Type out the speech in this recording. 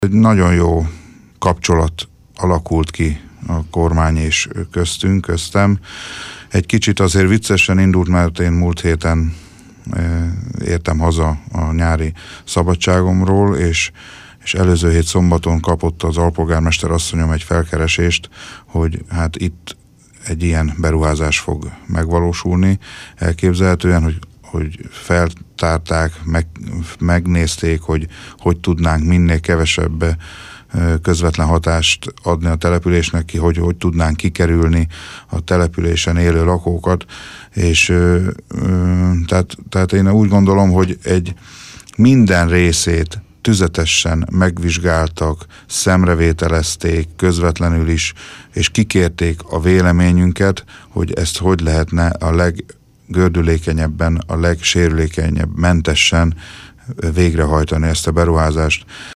Egy nagyon jó kapcsolat alakult ki a kormány és köztem. Egy kicsit azért viccesen indult, mert én múlt héten értem haza a nyári szabadságomról, és előző hét szombaton kapott az alpolgármester asszonyom egy felkeresést, hogy hát itt egy ilyen beruházás fog megvalósulni. Elképzelhetően, hogy feltárták, megnézték, hogy tudnánk minél kevesebb közvetlen hatást adni a településnek, hogy tudnánk kikerülni a településen élő lakókat, és tehát én úgy gondolom, hogy minden részét tüzetesen megvizsgáltak, szemrevételezték közvetlenül is, és kikérték a véleményünket, hogy ezt hogy lehetne a leggördülékenyebben, a legsérülékenyebb mentesen végrehajtani ezt a beruházást.